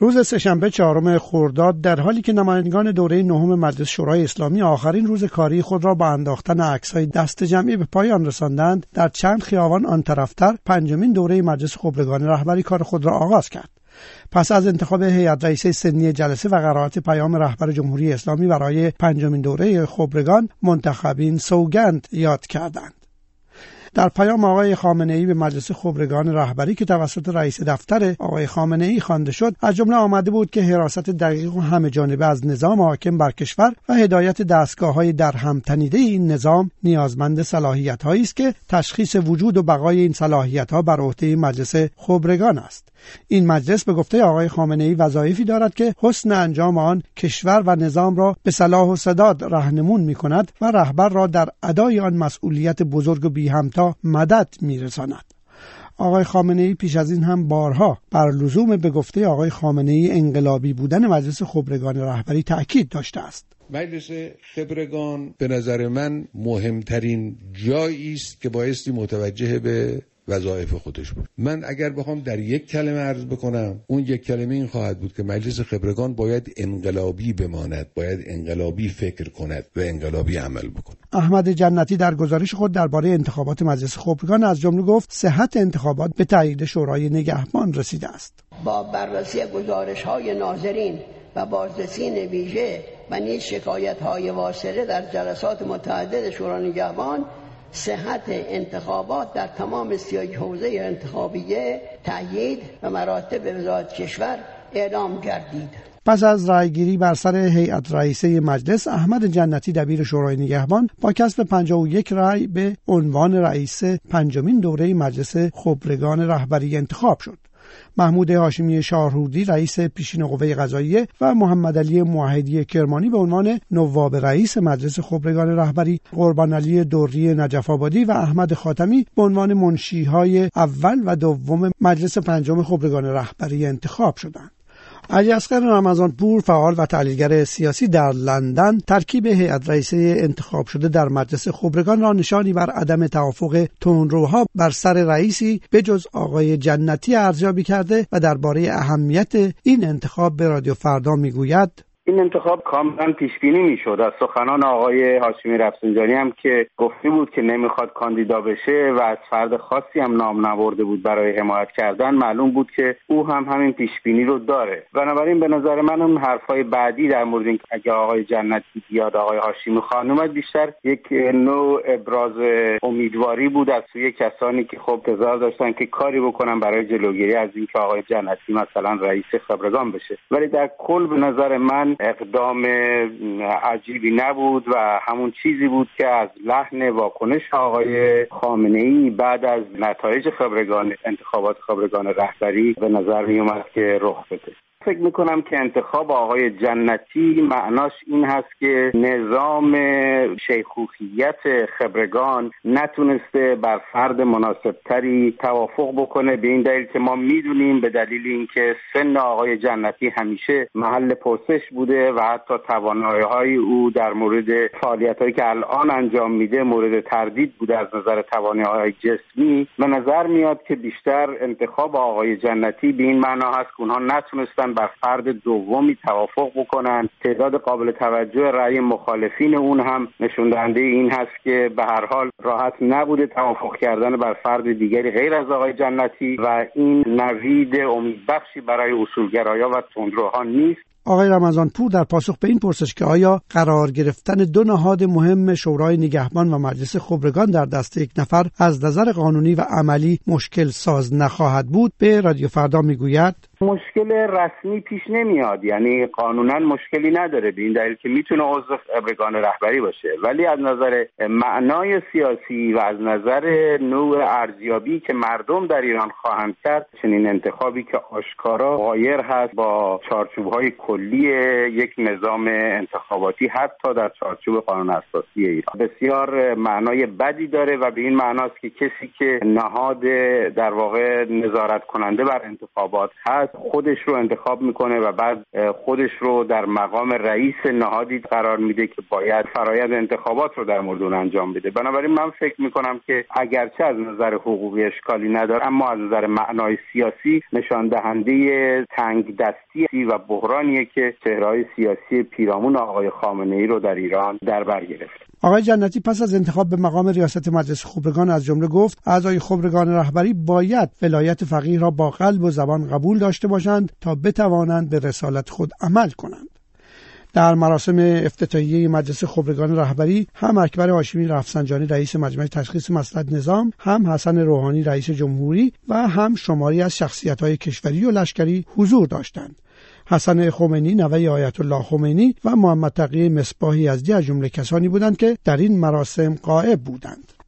روز سه‌شنبه 4 خرداد در حالی که نمایندگان دوره نهم مجلس شورای اسلامی آخرین روز کاری خود را با انداختن عکس‌های دست جمعی به پایان رساندند، در چند خیابان آن طرفتر پنجمین دوره مجلس خبرگان رهبری کار خود را آغاز کرد. پس از انتخاب هیئت رئیسه سنی جلسه و قرائت پیام رهبر جمهوری اسلامی برای پنجمین دوره خبرگان، منتخبین سوگند یاد کردند. در پیام آقای خامنه‌ای به مجلس خبرگان رهبری که توسط رئیس دفتر آقای خامنه‌ای خوانده شد، از جمله آمده بود که حراست دقیق و همه‌جانبه از نظام حاکم بر کشور و هدایت دستگاه‌های در هم تنیده این نظام نیازمند صلاحیت‌هایی است که تشخیص وجود و بقای این صلاحیت‌ها بر عهده مجلس خبرگان است. این مجلس به گفته آقای خامنه‌ای وظایفی دارد که حسن انجام آن کشور و نظام را به صلاح و سداد راهنمون می‌کند و رهبر را در ادای آن مسئولیت بزرگ و بی همتا مدد می‌رساند. آقای خامنه‌ای پیش از این هم بارها بر لزوم به گفته آقای خامنه‌ای انقلابی بودن مجلس خبرگان رهبری تأکید داشته است. مجلس خبرگان به نظر من مهمترین جایی است که بایستی متوجه به وظایف خودش بود. من اگر بخوام در یک کلمه عرض بکنم، اون یک کلمه این خواهد بود که مجلس خبرگان باید انقلابی بماند، باید انقلابی فکر کند و انقلابی عمل بکند. احمد جنتی در گزارش خود درباره انتخابات مجلس خبرگان از جمله گفت صحت انتخابات به تایید شورای نگهبان رسیده است. با بررسی گزارش‌های ناظرین و بازرسی ویژه و نیز شکایت‌های واصله در جلسات متعدد شورای نگهبان، صحت انتخابات در تمام 31 حوزه انتخابیه تأیید و مراتب وزارت کشور اعلام گردید. پس از رأیگیری بر سر هیئت رئیسه مجلس، احمد جنتی دبیر شورای نگهبان با کسب 51 رأی به عنوان رئیس پنجمین دوره مجلس خبرگان رهبری انتخاب شد. محمود هاشمی شاهرودی رئیس پیشین قوه قضاییه و محمد علی موحدی کرمانی به عنوان نواب رئیس مجلس خبرگان رهبری، قربان علی دوری نجف آبادی و احمد خاتمی به عنوان منشی‌های اول و دوم مجلس پنجم خبرگان رهبری انتخاب شدند. علیاصغر رمضانپور، فعال و تحلیلگر سیاسی در لندن، ترکیب هیئت رئیسه انتخاب شده در مجلس خبرگان را نشانی بر عدم توافق تندروها بر سر رئیسی به جز آقای جنتی ارزیابی کرده و درباره اهمیت این انتخاب به رادیو فردا میگوید: این انتخاب کاملا پیش بینی میشد. از سخنان آقای هاشمی رفسنجانی هم که گفته بود که نمیخواد کاندیدا بشه و از فرد خاصی هم نام نبرده بود برای حمایت کردن، معلوم بود که او هم همین پیش بینی رو داره. بنابراین به نظر من اون حرفای بعدی در مورد اینکه اگه آقای جنتی بیاد آقای هاشمی خانم، بیشتر یک نوع ابراز امیدواری بود از سوی کسانی که خب انتظار داشتن که کاری بکنن برای جلوگیری از اینکه آقای جنتی مثلا رئیس خبرگان بشه. ولی در کل به نظر من اقدام عجیبی نبود و همون چیزی بود که از لحن واکنش آقای خامنه‌ای بعد از نتایج انتخابات خبرگان رهبری به نظر می اومد که رخ بده. فکر میکنم که انتخاب آقای جنتی معناش این هست که نظام شیخوخیت خبرگان نتونسته بر فرد مناسبتری توافق بکنه، به این دلیل که ما میدونیم به دلیل اینکه سن آقای جنتی همیشه محل پرسش بوده و حتی توانایی‌های او در مورد فعالیت‌هایی که الان انجام میده مورد تردید بوده از نظر توانایی‌های جسمی. به نظر میاد که بیشتر انتخاب آقای جنتی به این معنا هست که اونها نتونستن بر فرد دومی توافق بکنن. تعداد قابل توجه رأی مخالفین اون هم نشون دهنده این هست که به هر حال راحت نبوده توافق کردن بر فرد دیگری غیر از آقای جنتی و این نوید امیدبخشی برای اصولگرایان و تندروها نیست. آقای رمضانپور در پاسخ به این پرسش که آیا قرار گرفتن دو نهاد مهم شورای نگهبان و مجلس خبرگان در دست یک نفر از نظر قانونی و عملی مشکل ساز نخواهد بود، به رادیو فردا میگوید: مشکل رسمی پیش نمیاد، یعنی قانونا مشکلی نداره، به این دلیل که میتونه عضو خبرگان رهبری باشه، ولی از نظر معنای سیاسی و از نظر نوع ارزیابی که مردم در ایران خواهند کرد، چنین انتخابی که آشکارا غایر هست با چارچوب‌های کلی یک نظام انتخاباتی حتی در چارچوب قانون اساسی ایران بسیار معنای بدی داره و به این معناست که کسی که نهاد در واقع نظارت کننده بر انتخابات هست خودش رو انتخاب میکنه و بعد خودش رو در مقام رئیس نهادی قرار میده که باید فرایند انتخابات رو در مورد اون انجام بده. بنابراین من فکر میکنم که اگرچه از نظر حقوقی اشکالی نداره، اما از نظر معنای سیاسی نشان دهنده تنگ دستی و بحرانیه که چهره‌های سیاسی پیرامون آقای خامنه‌ای رو در ایران در بر گرفت. آقای جنتی پس از انتخاب به مقام ریاست مجلس خبرگان از جمله گفت اعضای خبرگان رهبری باید ولایت فقیه را با قلب و زبان قبول داشته باشند تا بتوانند به رسالت خود عمل کنند. در مراسم افتتاحیه مجلس خبرگان رهبری هم اکبر هاشمی رفسنجانی رئیس مجمع تشخیص مصلحت نظام، هم حسن روحانی رئیس جمهوری و هم شماری از شخصیت‌های کشوری و لشکری حضور داشتند. حسن خمینی نوه آیت الله خمینی و محمد تقی مصباح یزدی از جمله کسانی بودند که در این مراسم غائب بودند.